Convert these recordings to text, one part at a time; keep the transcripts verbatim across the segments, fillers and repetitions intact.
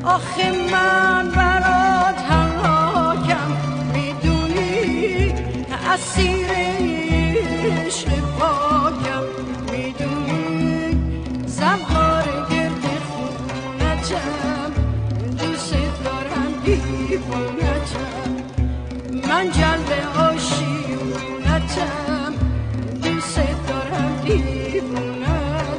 آخه من برات هلاکم میدونی، اسیر عشق پاکم میدونی، زوار گرد خونتم، دوست دارم دیوونتم، من جلب عاشقونتم، دوست دارم دیوونتم.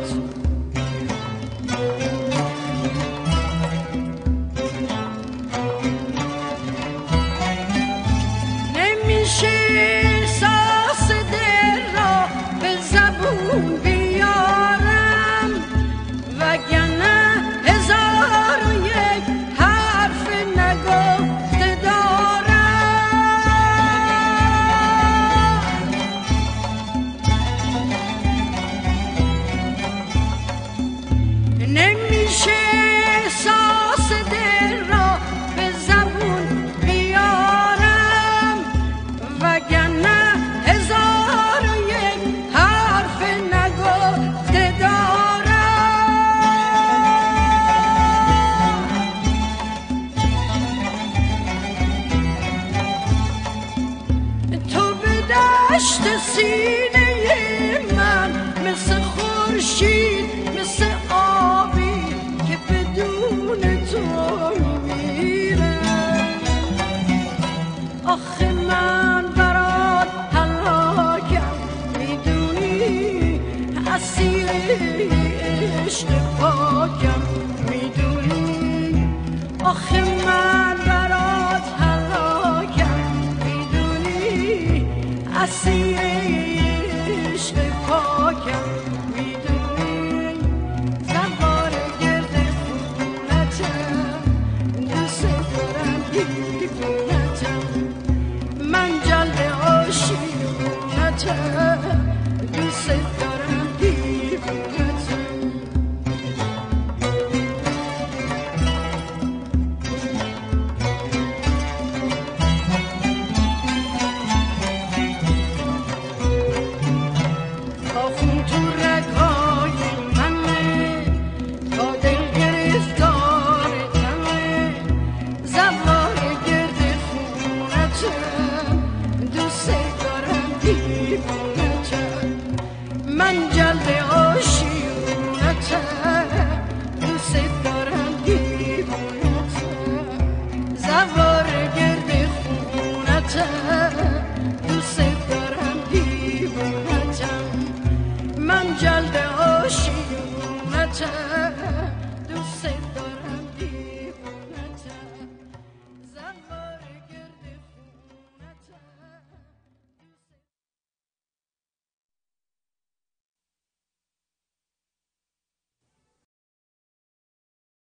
دشت سینه من مثل خورشید، مثل آبی که بدون تو میمیره. آخه من برات هلاکم میدونی، اسیر عشق پاکم میدونی. آخه من برات هلاکم میدونی، اسیر عشق پاکم میدونی، زوار گرد خونتم، دوست دارم.